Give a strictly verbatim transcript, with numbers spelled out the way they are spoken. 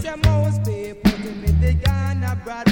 say most people to me they gonna brother.